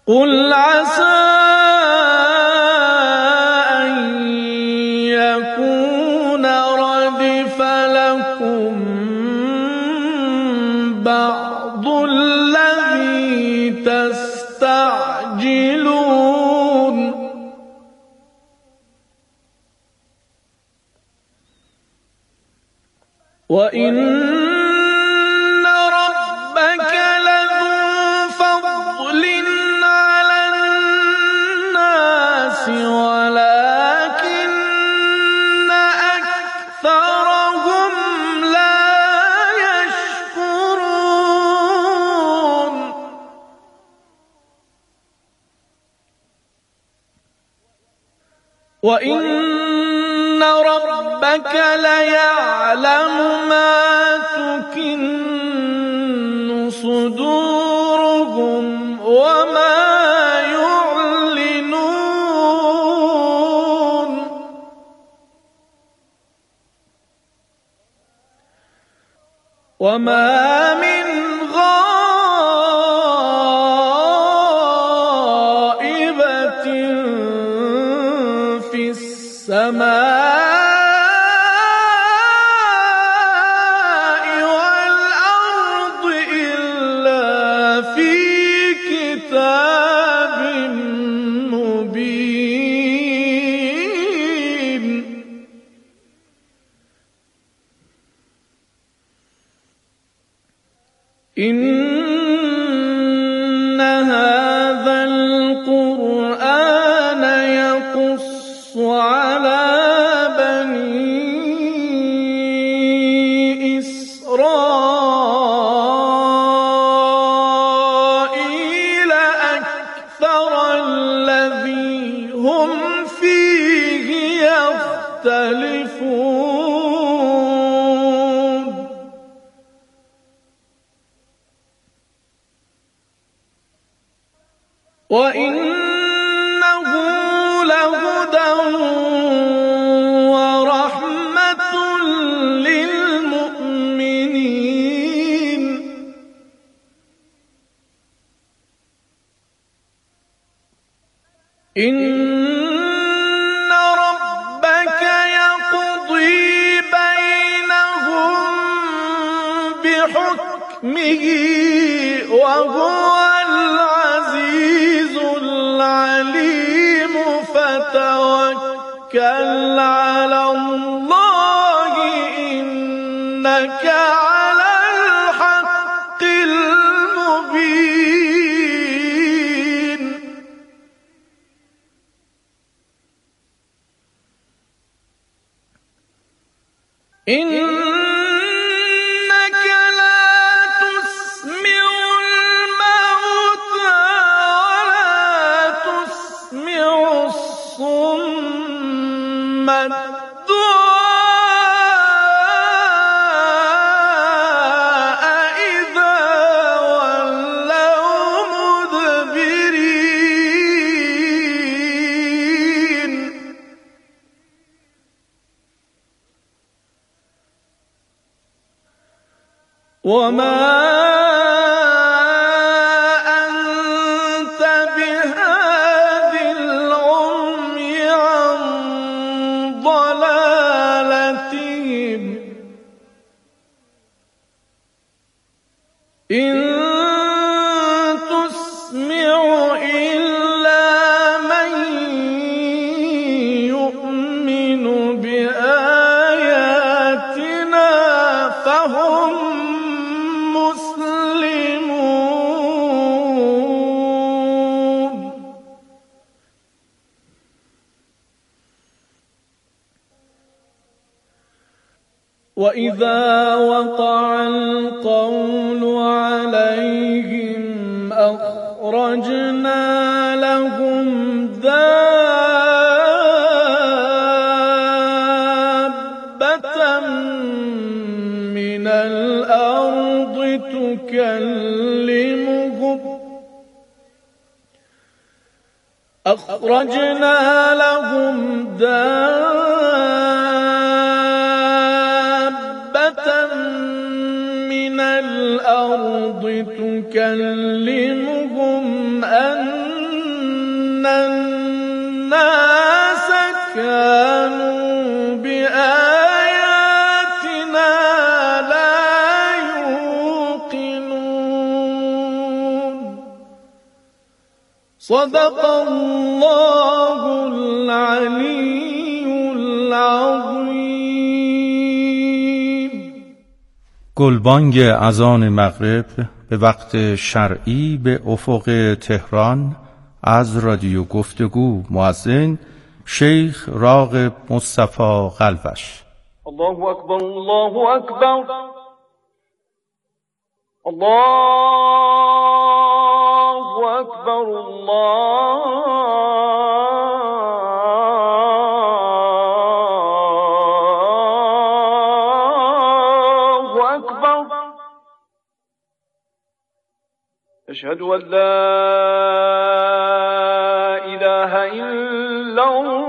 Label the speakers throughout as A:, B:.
A: قل عسى أن يكون ردف لكم بعض الذي تستعجلون وإن ربك لذو فضل على الناس ولكن أكثرهم لا يشكرون وإن ربك ليعلم ما تكن صدورهم وما يعلنون وما من غائبة في السماء إن هذا القرآن يقص على بني إسرائيل أكثر الذي هم فيه يختلفون وإنه لهدى ورحمة للمؤمنين إن ربك يقضي بينهم بحكمه وهو العزيز العليم فتوكل على الله إنك على الحق المبين إنك لا تسمع الموتى ولا تسمع الصم الدعاء إذا ولوا مدبرين وما أنت بهاد العمي عن ضلالتهم إن تسمع إلا من يؤمن بآياتنا فهم مسلمون وإذا وقع القول عليهم أخرجنا لهم دابة من الأرض تكلمهم أخرجنا لهم دابة من الأرض تكلمهم أن صدق الله العلی العظیم.
B: گلبانگ اذان مغرب به وقت شرعی به افق تهران از رادیو گفتگو. مؤذن شیخ راغب مصطفی قلوش.
A: الله اکبر، الله اکبر، الله اکبر، الله اکبر. اشهد ان لا اله الا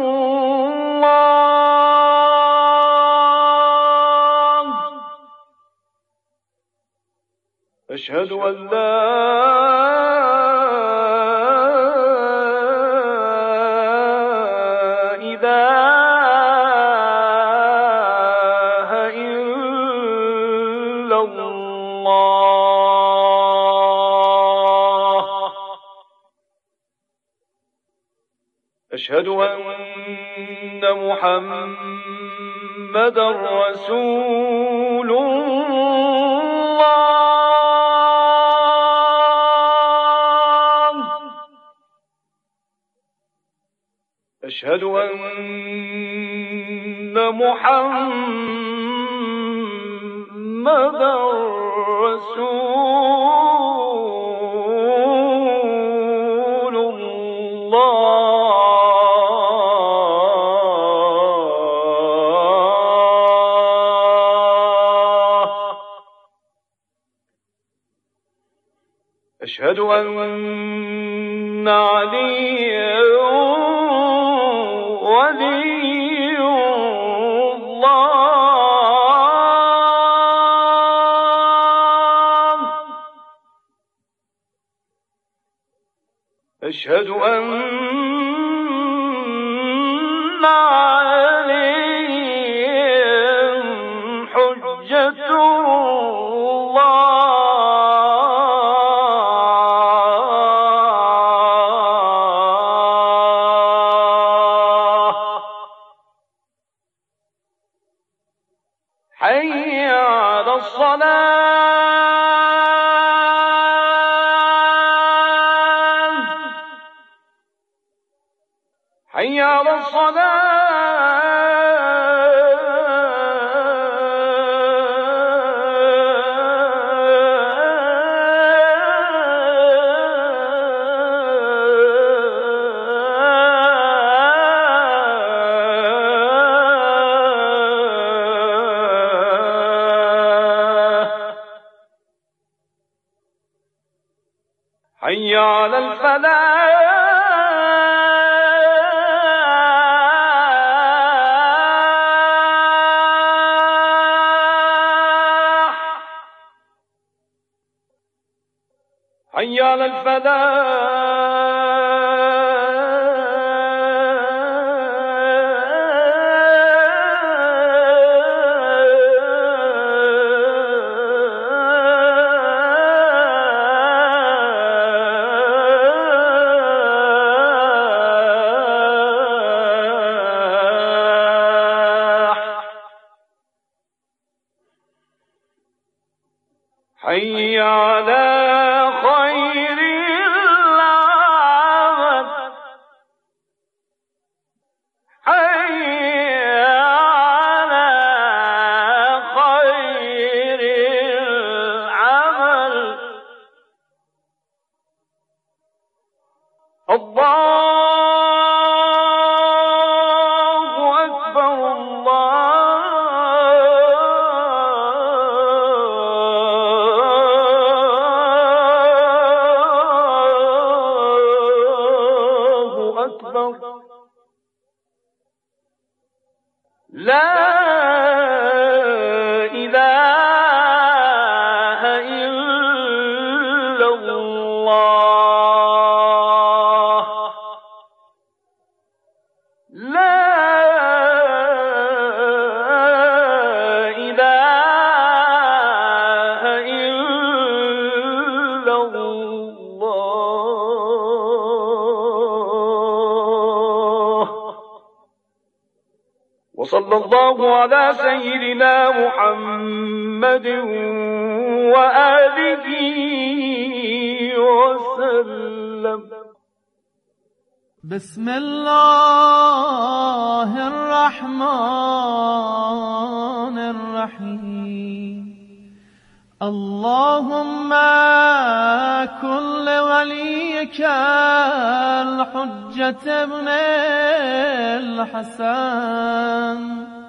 A: الله، اشهد ان لا اله الا الله، اشهد ان محمدا رسول الله، اشهد ان محمدا رسول الله، اشهد ان عليا ولي الله، اشهد ان عليهم حجة الله. حي على الصلاة، حي على الصلاة، حي على الفلاح، حي على الفلاح، حي على خير العمل، حي على خير العمل. الله أكبر، الله أكبر. لا إله إلا الله، لا إله إلا الله. وصلى الله على سيدنا محمد وآله وسلم.
C: بسم الله الرحمن الرحیم. اللهم كن لوليك الحجة ابن الحسن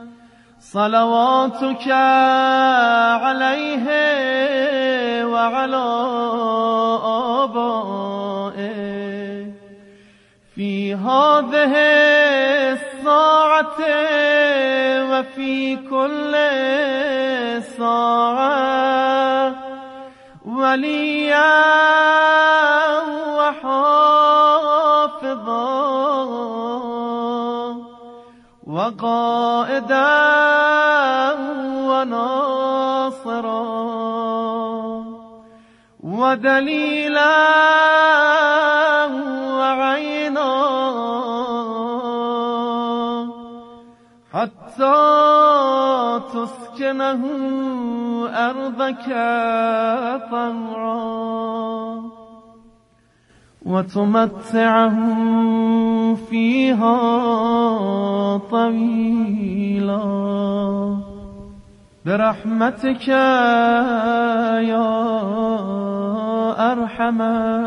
C: صلواتك عليه وعلى آبائه في هذه الساعة وفي كل ساعة وليا وحافظا وقائدا وناصرا ودليلا وعينا حتى تسكنه أرضك طوعا وتمتعه فيها طويلا برحمتك يا أرحم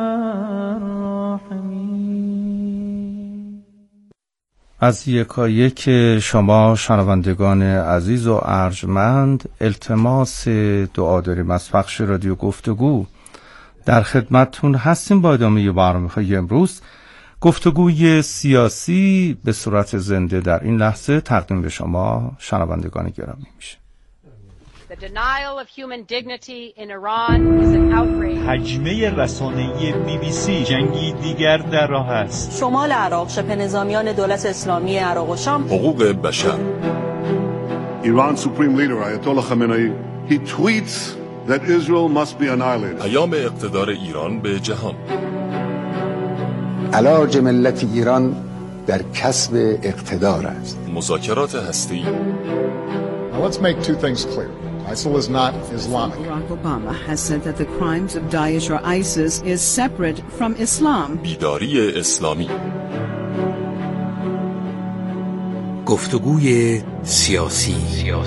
C: الراحمين.
B: از یکایک شما شنوندگان عزیز و ارجمند التماس دعا داریم از پخش رادیو گفتگو. در خدمتتون هستیم با ادامه برنامه‌های امروز. گفتگوی سیاسی به صورت زنده در این لحظه تقدیم به شما شنوندگان گرامی میشه.
D: The denial of human dignity in Iran is an outrage.
E: حجمه رسانه‌ای BBC جنگی دیگر در راه است.
F: شمال عراق شبه نظامیان دولت اسلامی عراق و شام.
G: حقوق بشر.
H: Iran's supreme leader Ayatollah Khamenei he tweets that Israel must be annihilated.
G: پیام اقتدار ایران به جهان.
I: علاج ملت ایران در کسب اقتدار است.
G: مذاکرات هسته‌ای.
J: Let's make two things clear. ISIL is not Islamic.
K: Barack Obama has said that the crimes of Daesh or ISIS is separate from Islam.
G: بیداری اسلامی.
L: گفتگوی سیاسی.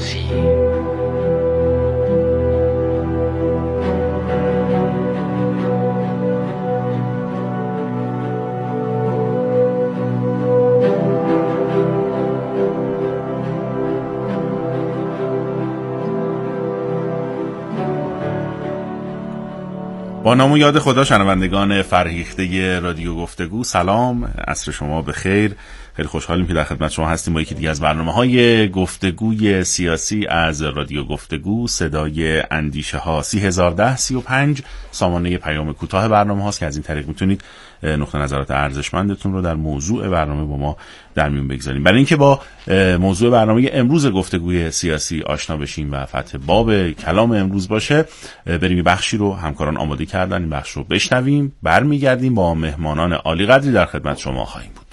M: با نام و یاد خدا شنوندگان فرهیخته رادیو گفتگو، سلام، عصر شما بخیر. خیلی خوشحالیم که در خدمت شما هستیم با یکی دیگه از برنامه‌های گفتگوی سیاسی از رادیو گفتگو، صدای اندیشه ها. 301035 سامانه پیام کوتاه برنامه هاست که از این طریق میتونید نقطه نظرات ارزشمندتون رو در موضوع برنامه با ما در میون بگذاریم. برای اینکه با موضوع برنامه امروز گفتگوی سیاسی آشنا بشیم و فتح باب کلام امروز باشه، بریم بخشی رو همکاران آماده کردن، این بخش رو بشنویم، برمیگردیم با مهمانان عالی قدری در خدمت شما خواهیم بود.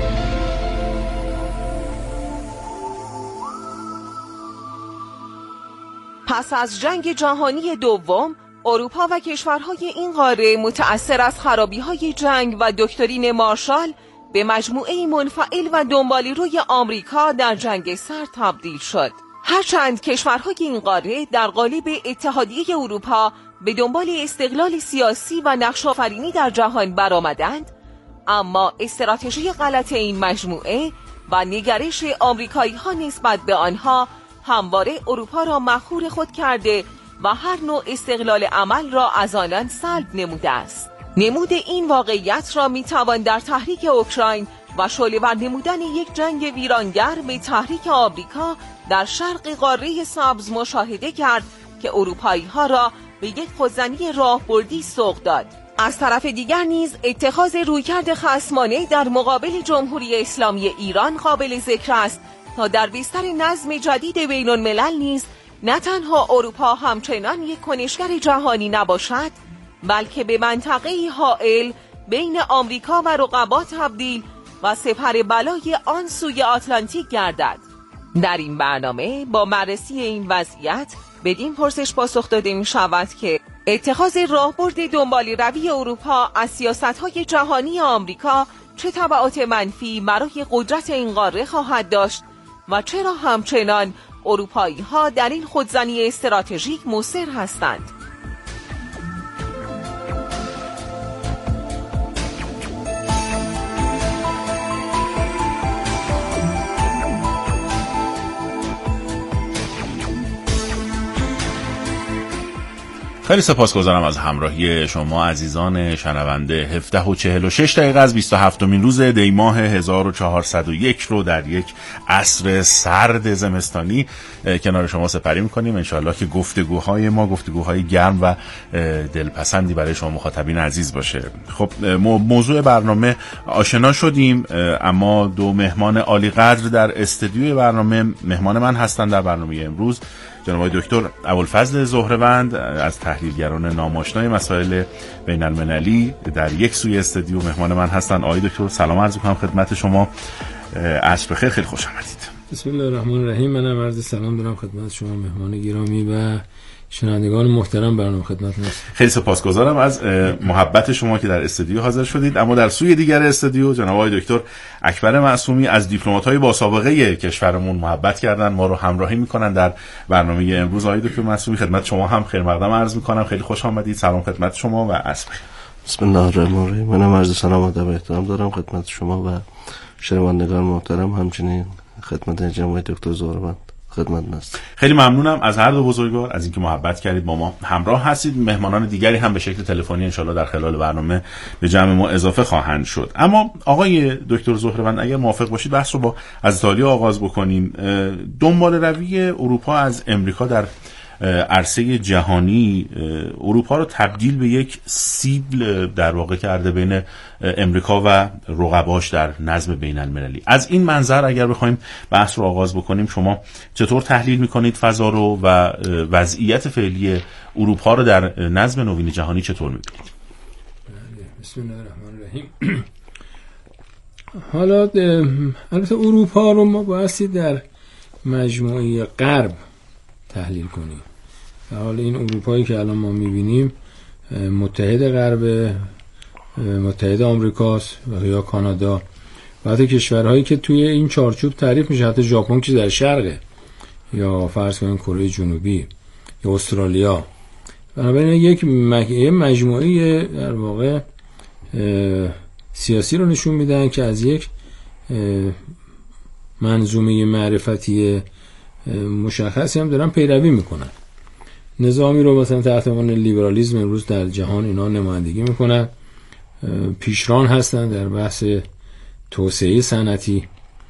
N: پس از جنگ جهانی دوم، اروپا و کشورهای این قاره متأثر از خرابی‌های جنگ و دکترین مارشال به مجموعه منفعل و دنبالی روی آمریکا در جنگ سرد تبدیل شد. هرچند کشورهای این قاره در قالب اتحادیه اروپا به دنبال استقلال سیاسی و نقش‌آفرینی در جهان برآمدند، اما استراتژی غلط این مجموعه و نگرش آمریکایی‌ها نسبت به آنها همواره اروپا را مخور خود کرده و هر نوع استقلال عمل را از آنان سلب نموده است. نمود این واقعیت را میتوان در تحریک اوکراین و شعله‌ور نمودن یک جنگ ویرانگر به تحریک آمریکا در شرق قاره سبز مشاهده کرد که اروپایی‌ها را به یک خودزنی راهبردی سوق داد. از طرف دیگر نیز اتخاذ رویکرد خصمانه در مقابل جمهوری اسلامی ایران قابل ذکر است تا در بستر نظم جدید بین الملل نیز نه تنها اروپا همچنان یک کنشگر جهانی نباشد، بلکه به منطقه‌ای حائل بین آمریکا و رقبا تبدیل و سپر بلای آن سوی آتلانتیک گردد. در این برنامه با بررسی این وضعیت بدین پرسش پاسخ داده می شود که اتخاذ راهبرد دنبالی روی اروپا از سیاست‌های جهانی آمریکا چه تبعات منفی برای قدرت این قاره خواهد داشت و چرا همچنان اروپایی‌ها در این خودزنی استراتژیک مصر هستند.
M: خیلی سپاسگزارم از همراهی شما عزیزان شنونده. 17:46 از 27مین روز دی ماه 1401 رو در یک عصر سرد زمستانی کنار شما سپری می‌کنیم. انشالله که گفتگوهای ما گفتگوهای گرم و دلپسندی برای شما مخاطبین عزیز باشه. خب موضوع برنامه آشنا شدیم، اما دو مهمان عالی قدر در استودیوی برنامه مهمان من هستند در برنامه امروز. جناب دکتر ابوالفضل زهره‌وند از تحلیلگران ناماشنای مسائل بین المللی در یک سوی استودیو مهمان من هستند. آقای دکتر سلام عرض می‌کنم خدمت شما. عصر بخیر، خیلی خوش آمدید.
L: بسم الله الرحمن الرحیم. منم عرض سلام دارم خدمت شما مهمان گرامی و شنوندگان محترم برنامه خدمتتون هستم.
M: خیلی سپاسگزارم از محبت شما که در استودیو حاضر شدید. اما در سوی دیگر استودیو جناب آقای دکتر اکبر معصومی از دیپلمات‌های با سابقه کشورمون محبت کردن، ما رو همراهی میکنن در برنامه امروز. آقای دکتر معصومی خدمت شما هم خیر مقدم عرض میکنم. خیلی خوش آمدید. سلام خدمت شما و عصر بخیر.
O: بسم الله الرحمن الرحیم. منم عرض سلام و ادب و احترام دارم خدمت شما و شنوندگان محترم، همچنین خدمت جناب دکتر زهره‌وند خدمت است.
M: خیلی ممنونم از هر دو بزرگوار از اینکه محبت کردید با ما همراه هستید. مهمانان دیگری هم به شکل تلفنی انشالله در خلال برنامه به جمع ما اضافه خواهند شد. اما آقای دکتر زهره‌وند اگر موافق باشید بحث رو با از ایتالیا آغاز بکنیم. دنبال روی اروپا از امریکا در عرصه جهانی اروپا رو تبدیل به یک سیبل در واقع کرده بین امریکا و رقباش در نظم بین المللی. از این منظر اگر بخوایم بحث رو آغاز بکنیم، شما چطور تحلیل میکنید فضا رو و وضعیت فعلی اروپا رو در نظم نوین جهانی چطور میبینید؟
L: بسم الله الرحمن الرحیم. حالا البته اروپا رو ما بایستی در مجموعه غرب تحلیل کنیم. حالا این اروپایی که الان ما میبینیم متحد غرب، متحد آمریکاست و یا کانادا و حتی کشورهایی که توی این چارچوب تعریف میشه، حتی ژاپن که در شرقه یا فرض کنیم کره جنوبی یا استرالیا. بنابراین یک مجموعه در واقع سیاسی رو نشون میدن که از یک منظومه معرفتی مشخصی هم دارن پیروی میکنن. نظامی رو مثلا تحت عنوان لیبرالیسم امروز در جهان اینا نمایندگی میکنن، پیشران هستن در بحث توسعه صنعتی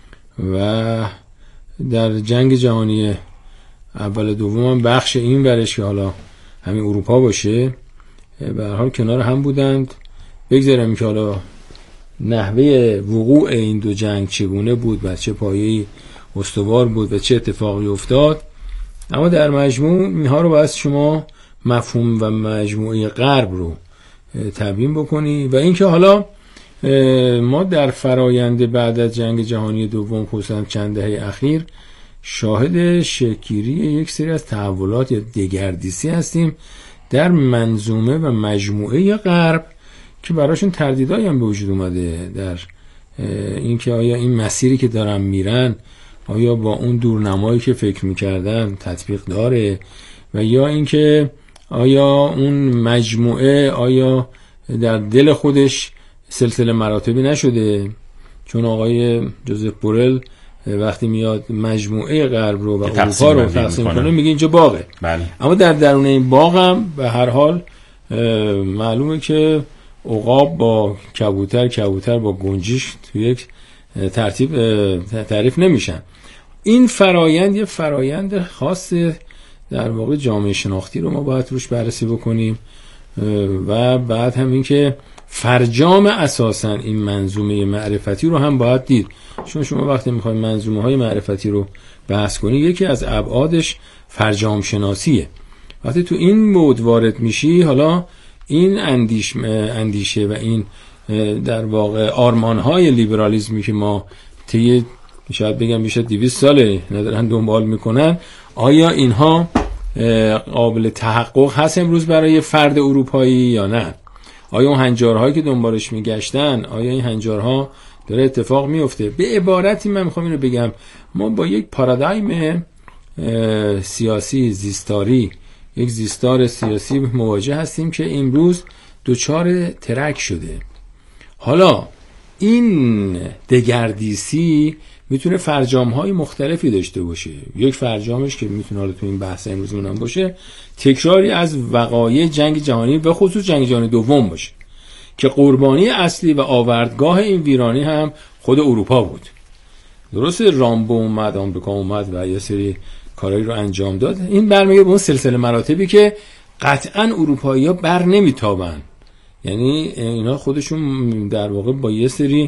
L: و در جنگ جهانی اول دوم هم بخش این ورش که حالا همین اروپا باشه به هر حال کنار هم بودند. بگذارم که حالا نحوه وقوع این دو جنگ چگونه بود و چه پایه‌ای استوار بود و چه اتفاقی افتاد، اما در مجموع اینها رو باید شما مفهوم و مجموعه غرب رو تبیین بکنی و اینکه حالا ما در فرایند بعد از جنگ جهانی دوم خصوصا چند دهه اخیر شاهد شکل‌گیری یک سری از تحولات یا دگردیسی هستیم در منظومه و مجموعه غرب که براشون تردیدایی هم به وجود اومده در اینکه آیا این مسیری که دارن میرن آیا با اون دورنمایی که فکر میکردن تطبیق داره و یا اینکه آیا اون مجموعه آیا در دل خودش سلسله مراتبی نشده. چون آقای جوزف بورل وقتی میاد مجموعه غرب رو و اروپا رو تقسیم کنه میگه اینجا باغه.
M: بله.
L: اما در درون این باغ هم به هر حال معلومه که عقاب با کبوتر با گنجیش تو یک ترتیب تعریف نمیشن. این فرایند یه فرایند خاص در واقع جامعه شناختی رو ما باید روش بررسی بکنیم و بعد هم این که فرجام اساساً این منظومه معرفتی رو هم باید دید. چون شما وقتی میخواید منظومه های معرفتی رو بحث کنید یکی از ابعادش فرجام شناسیه. وقتی تو این بود وارد میشی حالا این اندیشه و این در واقع آرمان‌های لیبرالیسمی که ما طی شاید بگم بیش از 200 ساله ندارن دنبال میکنن، آیا اینها قابل تحقق هست امروز برای فرد اروپایی یا نه؟ آیا اون هنجارهایی که دنبالش میگشتن، آیا این هنجارها داره اتفاق میفته؟ به عبارتی من میخوام اینو بگم، ما با یک پارادایم سیاسی زیستاری، یک زیستار سیاسی مواجه هستیم که امروز دوچار ترک شده. حالا این دگردیسی میتونه فرجام‌های مختلفی داشته باشه. یک فرجامش که میتونه حالا تو این بحث امروزمون باشه، تکراری از وقایع جنگ جهانی و خصوص جنگ جهانی دوم باشه که قربانی اصلی و آوردگاه این ویرانی هم خود اروپا بود. درسته رامبو اومد، آمریکا اومد و یه سری کارهایی رو انجام داد. این برمیگرده به اون سلسله مراتبی که قطعاً اروپایی‌ها بر نمیتابن. یعنی اینا خودشون در واقع با یه سری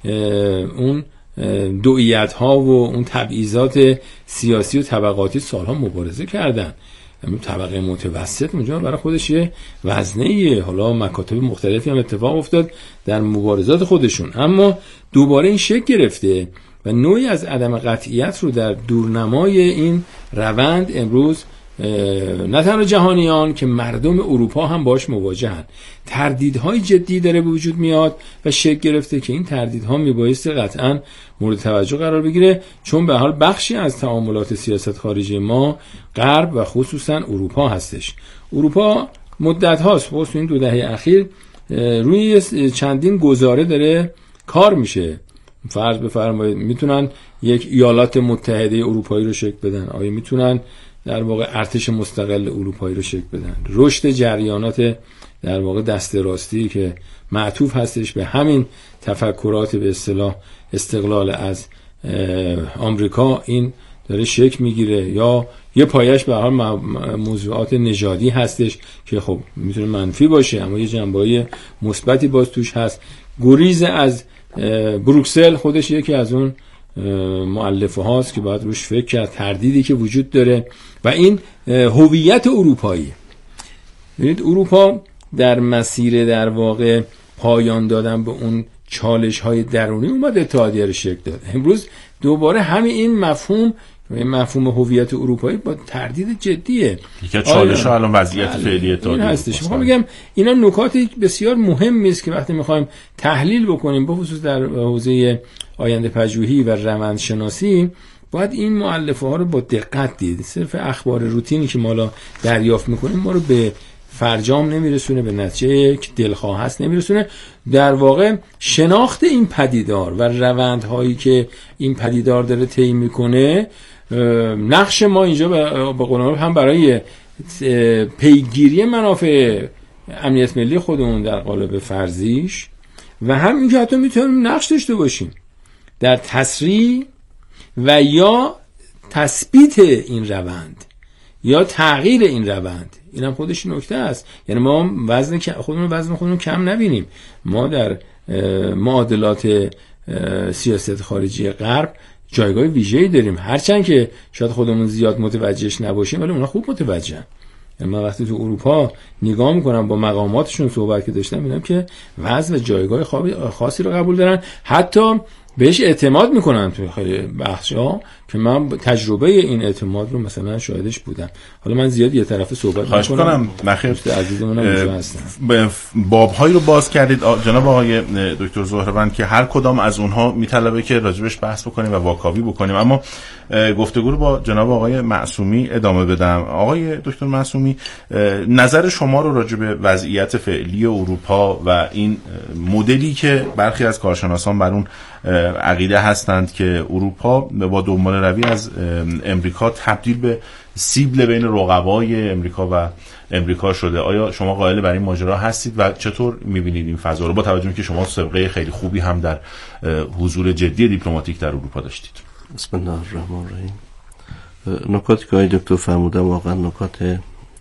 L: اون دوئیت ها و اون تبعیضات سیاسی و طبقاتی سالها مبارزه کردن. یعنی طبقه متوسط اونجا برای خودش یه وزنه، حالا مکاتب مختلفی هم اتفاق افتاد در مبارزات خودشون، اما دوباره این شکل گرفته و نوعی از عدم قطعیت رو در دورنمای این روند امروز نه تنها جهانیان که مردم اروپا هم باش مواجهن. تردیدهای جدی داره به وجود میاد و شکل گرفته که این تردیدها میبایستی قطعا مورد توجه قرار بگیره، چون به حال بخشی از تعاملات سیاست خارجی ما غرب و خصوصا اروپا هستش. اروپا مدت هاست تو این 2 دهه اخیر روی چندین گزاره داره کار میشه. فرض بفرمایید میتونن یک ایالات متحده اروپایی رو شکل بدن، آیا میتونن در واقع ارتش مستقل اروپایی رو شکل بدن، رشد جریانات در واقع دست راستی که معطوف هستش به همین تفکرات به اصطلاح استقلال از آمریکا، این داره شکل میگیره، یا یه پایش به حال موضوعات نژادی هستش که خب میتونه منفی باشه اما یه جنبه‌های مثبتی باز توش هست. گریز از بروکسل خودش یکی از اون مؤلفه هاست که باید روش فکر کرد، تردیدی که وجود داره و این هویت اروپایی. ببینید اروپا در مسیر در واقع پایان دادن به اون چالش های درونی اومد اتحادیه رو شکل داد. امروز دوباره همین این مفهوم هویت اروپایی با تردید جدیه.
M: یکی از چالش‌ها الان وضعیت فعلی اتحادیه
L: هستش. میخوام بگم اینا نکات بسیار مهمی است که وقتی میخوایم تحلیل بکنیم به خصوص در حوزه آینده پژوهی و روندشناسی باید این مؤلفه ها رو با دقت دید. صرف اخبار روتینی که ما دریافت میکنیم ما رو به فرجام نمیرسونه، به نتیجه که دلخواه هست نمیرسونه. در واقع شناخت این پدیدار و روندهایی که این پدیدار داره طی میکنه، نقش ما اینجا به قول هم برای پیگیری منافع امنیت ملی خودمون در قالب فرضیش و هم اینکه حتی میتونیم نقش داشته باشیم در تسریع و یا تثبیت این روند یا تغییر این روند. این هم خودش نکته است. یعنی ما وزن خودمون کم نبینیم. ما در معادلات سیاست خارجی غرب جایگاه ویژه‌ای داریم، هرچند که شاید خودمون زیاد متوجهش نباشیم ولی اونا خوب متوجهن. من وقتی تو اروپا نگاه میکنم با مقاماتشون صحبت که داشتم میبینم که وضع و جایگاه خاصی رو قبول دارن، حتی بهش اعتماد میکنن توی خیلی بخشا که من تجربه این اعتماد رو مثلا شاهدش بودم. حالا من زیاد یه طرفه صحبت
M: خواهش
L: میکنم.
M: نخیر
L: عزیزمون اونجا هستن.
M: باب‌هایی رو باز کردید جناب آقای دکتر زهروند که هر کدام از اونها میطلبه که راجبش بحث بکنیم و واکاوی بکنیم، اما گفتگو رو با جناب آقای معصومی ادامه بدم. آقای دکتر معصومی، نظر شما رو راجب وضعیت فعلی اروپا و این مدلی که برخی از کارشناسان بر اون عقیده هستند که اروپا با دنبال روی از امریکا تبدیل به سیبل بین رقبای امریکا و امریکا شده، آیا شما قائل بر این ماجرا هستید و چطور می‌بینید این فضا رو با توجه به که شما سابقه خیلی خوبی هم در حضور جدی دیپلماتیک در اروپا داشتید؟
O: بسم الله الرحمن الرحیم. نکاتی که آقای دکتر فرمودن واقعا نکات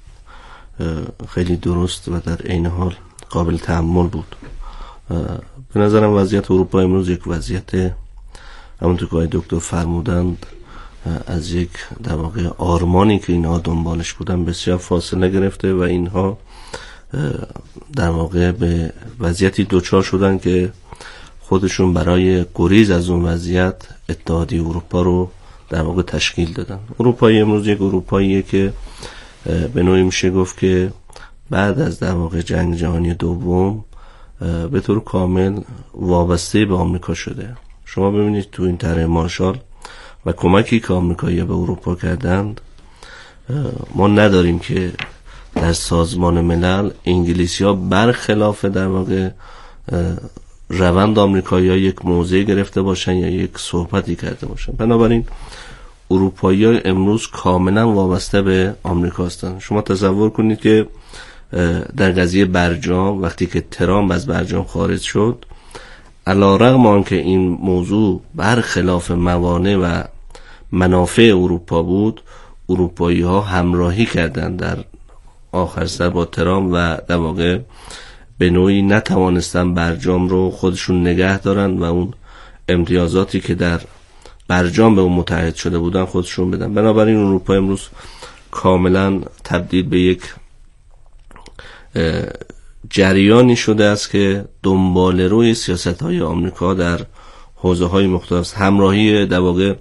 O: خیلی درست و در عین حال قابل تأمل بود. به نظرم وضعیت اروپا امروز یک وضعیت همونطور که آقای دکتر فرمودند از یک در واقع آرمانی که اینها دنبالش بودن بسیار فاصله گرفته و اینها در واقع به وضعیتی دوچار شدن که خودشون برای گریز از اون وضعیت اتحادیه اروپا رو در واقع تشکیل دادن. اروپای امروز یک اروپاییه که به نوعی میشه گفت که بعد از در واقع جنگ جهانی دوم به طور کامل وابسته به آمریکا شده. شما ببینید تو این طرح مارشال و کمکی که آمریکایی‌ها به اروپا کردند، ما نداریم که در سازمان ملل انگلیسی‌ها برخلاف در واقع روند آمریکایی‌ها یک موضع گرفته باشن یا یک صحبتی کرده باشن. بنابراین اروپایی‌ها امروز کاملا وابسته به آمریکا هستند. شما تصور کنید که در قضیه برجام وقتی که ترامپ از برجام خارج شد، علی‌رغم آنکه این موضوع برخلاف موانع و منافع اروپا بود، اروپایی‌ها همراهی کردند در آخر سر با ترامپ و در واقع به نوعی نتوانستن برجام رو خودشون نگه دارن و اون امتیازاتی که در برجام به اون متحد شده بودن خودشون بدن. بنابراین اروپا امروز کاملا تبدیل به یک جریانی شده است که دنبال روی سیاست‌های آمریکا در حوزه‌های مختلف. همراهی در واقع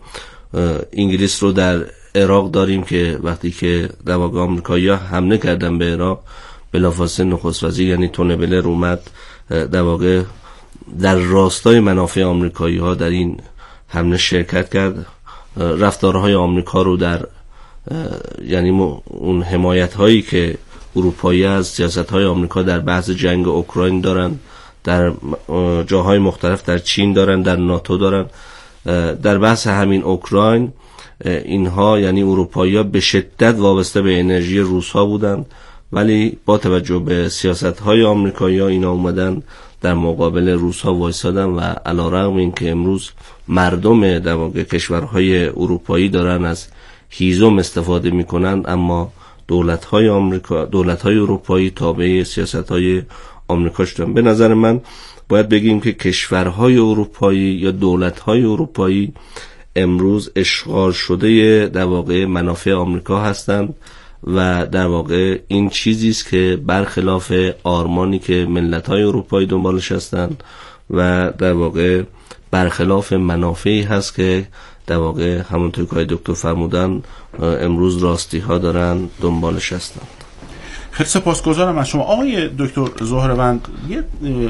O: انگلیس رو در عراق داریم که وقتی که در واقع آمریکایی‌ها حمله کردن به عراق، بلافاصله نخست وزیر یعنی تونی بلر اومد در واقع در راستای منافع آمریکایی‌ها در این حمله شرکت کرد. رفتارهای آمریکا رو در یعنی اون حمایت‌هایی که اروپایی از سیاست‌های آمریکا در بحث جنگ اوکراین دارن، در جاهای مختلف در چین دارن، در ناتو دارن. در بحث همین اوکراین اینها یعنی اروپایی‌ها به شدت وابسته به انرژی روس‌ها بودن، ولی با توجه به سیاست‌های آمریکایی‌ها اینا اومدن در مقابل روس‌ها وایسادن و علی‌رغم اینکه امروز مردم در واقع کشورهای اروپایی دارن از هیزم استفاده می‌کنن، اما دولت‌های اروپایی تابع سیاست‌های آمریکا شدن. به نظر من باید بگیم که کشورهای اروپایی یا دولت‌های اروپایی امروز اشغال شده در واقع منافع آمریکا هستند و در واقع این چیزی است که برخلاف آرمانی که ملت‌های اروپایی دنبالش هستند و در واقع برخلاف منافعی هست که در واقع همونطور که دکتر فرمودن امروز راستی‌ها دارن دنبالش هستند.
M: خیلی سپاسگزارم از شما آقای دکتر زهروند. یه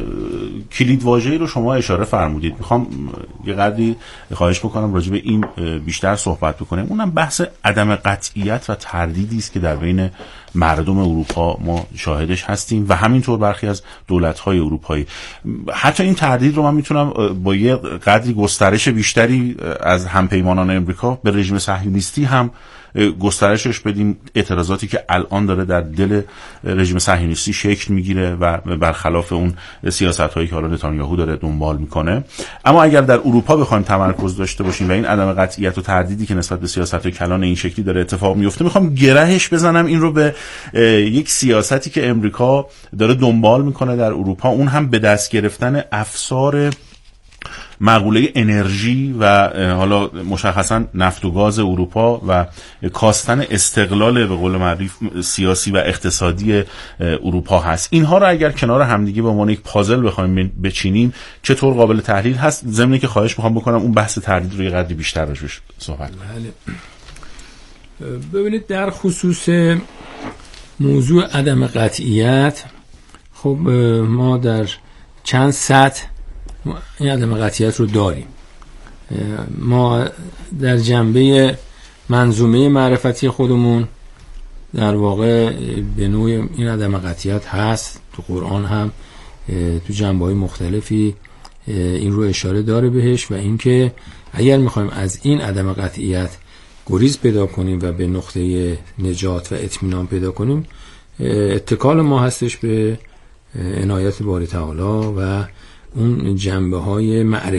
M: کلید واژه‌ای رو شما اشاره فرمودید، میخوام یه قدری خواهش بکنم راجع به این بیشتر صحبت بکنیم. اونم بحث عدم قطعیت و تردیدی است که در بین مردم اروپا ما شاهدش هستیم و همینطور برخی از دولت‌های اروپایی. حتی این تردید رو من میتونم با یه قدری گسترش بیشتری از همپیمانان امریکا به رژیم صهیونیستی هم گسترشش بدیم. اعتراضاتی که الان داره در دل رژیم صهیونیستی شکل میگیره و برخلاف اون سیاست‌هایی که حالا نتانیاهو داره دنبال میکنه. اما اگر در اروپا بخوایم تمرکز داشته باشیم و این عدم قطعیت و تردیدی که نسبت به سیاست‌های کلان این شکلی داره اتفاق میفته، میخوام گرهش بزنم این رو به یک سیاستی که امریکا داره دنبال میکنه در اروپا، اون هم به دست گرفتن افسار مقوله انرژی و حالا مشخصا نفت و گاز اروپا و کاستن استقلال به قول معروف سیاسی و اقتصادی اروپا هست. اینها رو اگر کنار همدیگه به عنوان یک پازل بخوایم بچینیم چطور قابل تحلیل هست؟ ضمن که خواهش می‌خوام بکنم اون بحث تردید رو یه قدری بیشتر روش صحبت کنیم.
L: ببینید در خصوص موضوع عدم قطعیت، خب ما در چند سطح این عدم قطعیت رو داریم. ما در جنبه منظومه معرفتی خودمون در واقع به نوع این عدم قطعیت هست. تو قرآن هم تو جنبه‌های مختلفی این رو اشاره داره بهش و اینکه اگر میخوایم از این عدم قطعیت گریز پیدا کنیم و به نقطه نجات و اطمینان پیدا کنیم، اتکال ما هستش به عنایت باری تعالی و اون جنبه‌های معرفتی